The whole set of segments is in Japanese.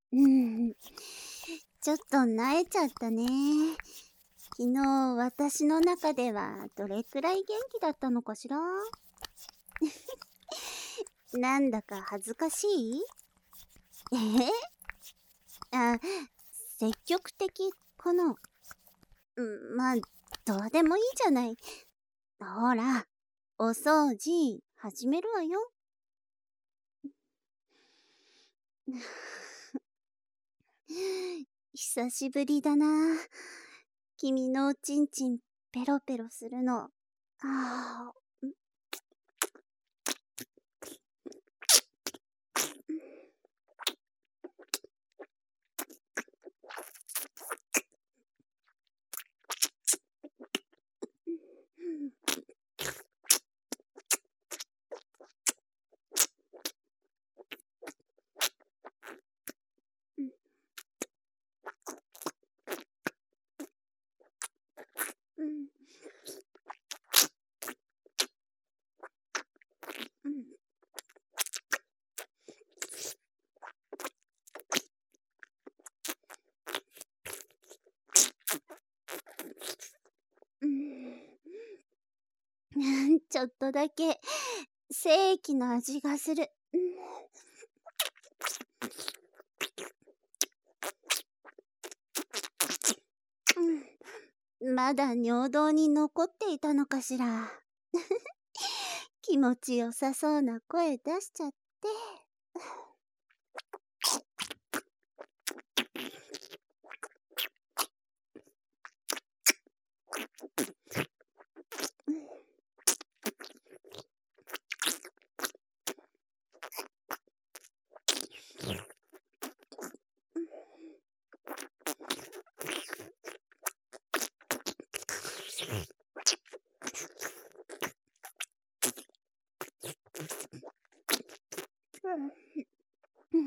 うん、ちょっと慣れちゃったね。昨日私の中ではどれくらい元気だったのかしら。なんだか恥ずかしい。えあ、積極的かな。まあ、どうでもいいじゃない。ほら、お掃除始めるわよ。久しぶりだな。君のおちんちんペロペロするの。ああ。うん。うん。うん。ちょっとだけ精液の味がする。まだ尿道に残っていたのかしら。気持ちよさそうな声出しちゃって。うん。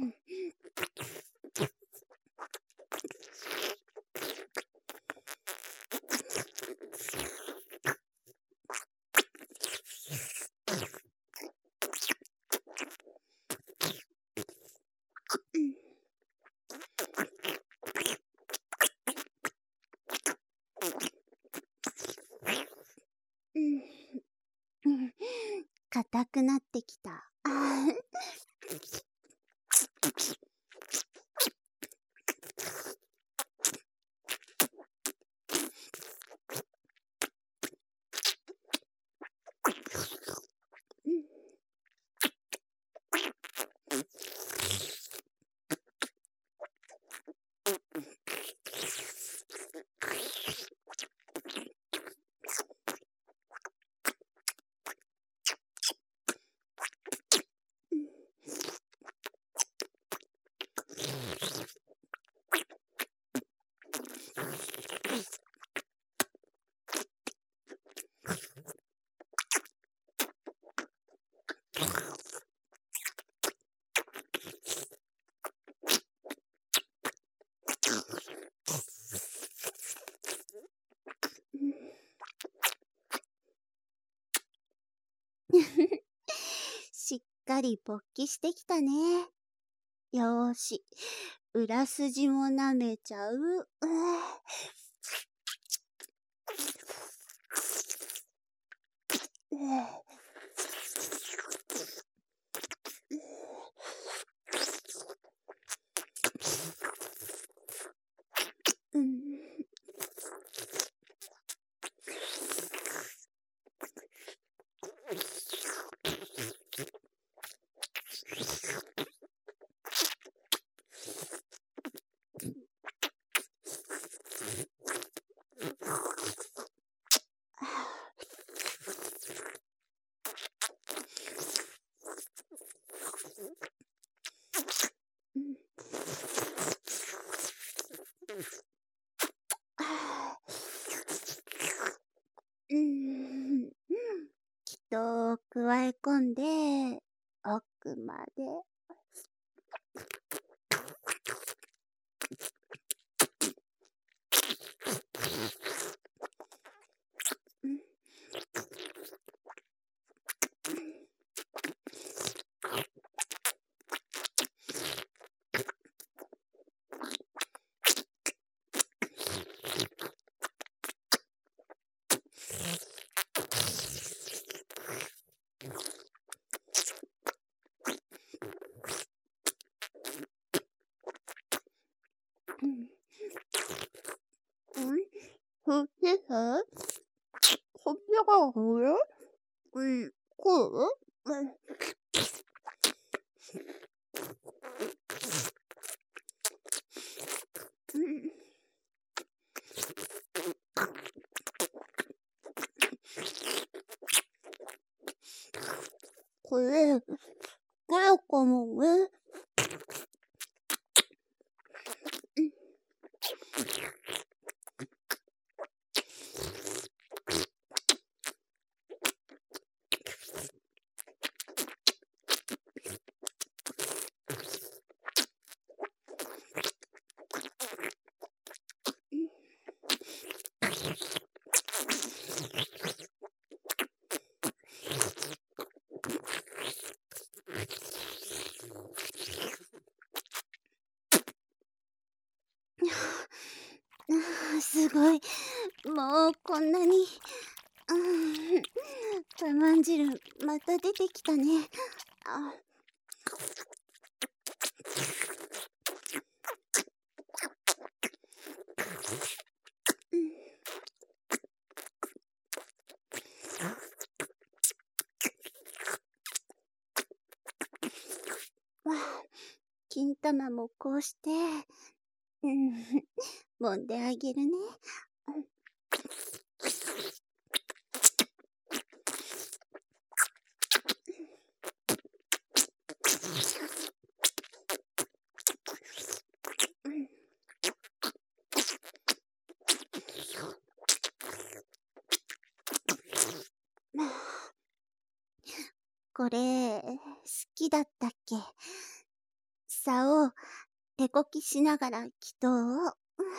硬くなってきた。しっかり勃起してきたね。よーし、裏筋も舐めちゃう。うん。うん。人を加え込んで、奥まで。 そしてさ、こっちが上？こう？これかもね。すごい。もうこんなに。タマン汁また出てきたね。金玉もこうして、揉んであげるね。これ、好きだったっけ？竿を手こきしながら祈祷を。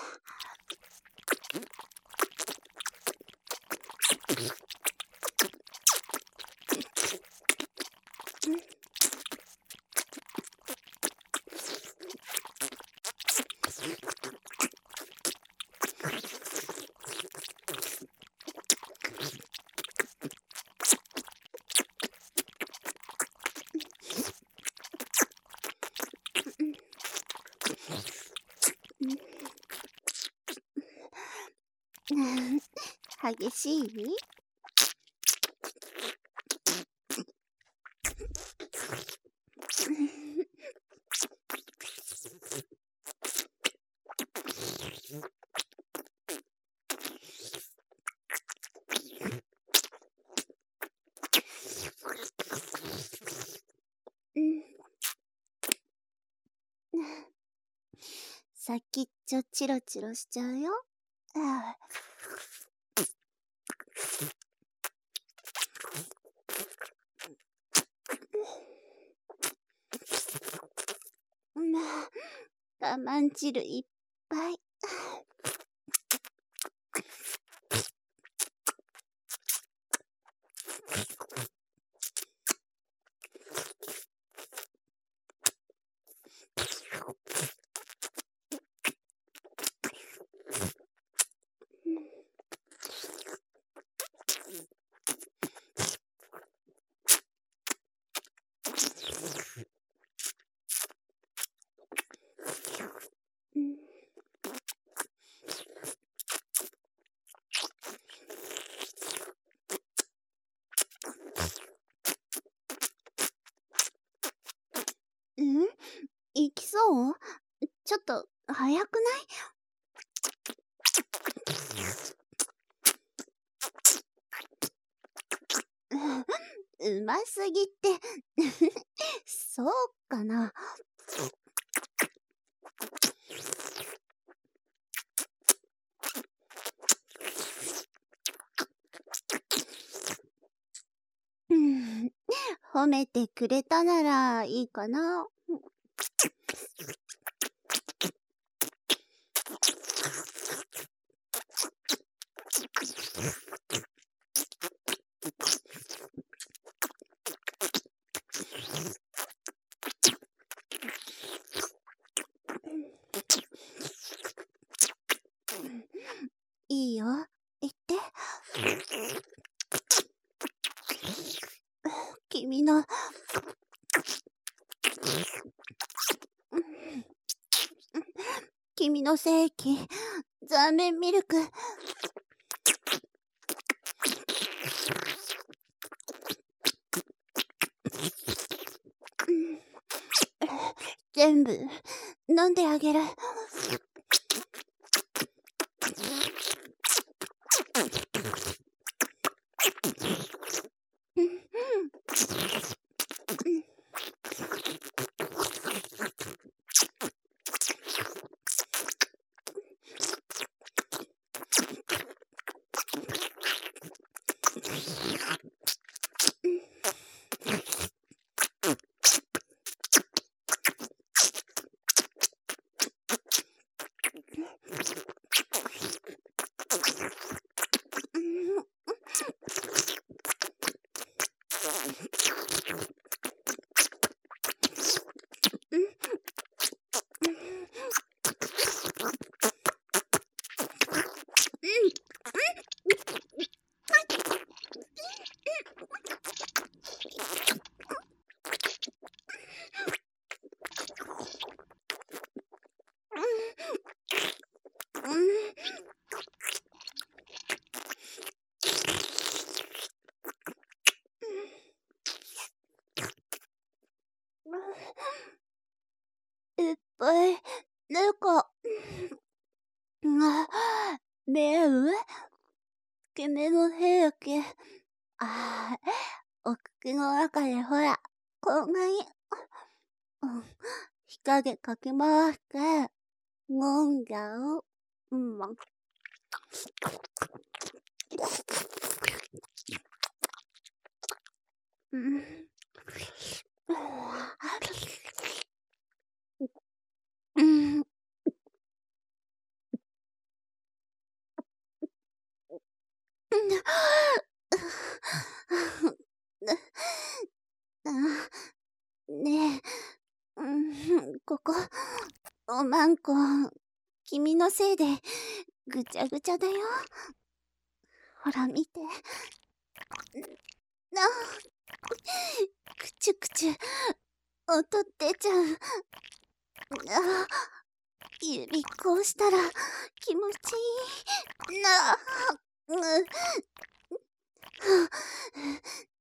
激しい？先っちょチロチロしちゃうよ。我慢汁いっぱい。行きそう？ちょっと早くない？うますぎってそうかな。褒めてくれたならいいかな。いいよ、言って。君の君の精液、残念ミルク。全部飲んであげる。いっぱい猫が見える？君の兵器。お口の中でほら、こんなに、日陰かき回して飲んじゃう。ねえ、ここ、おまんこ、君のせいでぐちゃぐちゃだよ。ほら見て。くちゅくちゅ、音出ちゃう。指こうしたら気持ちいい。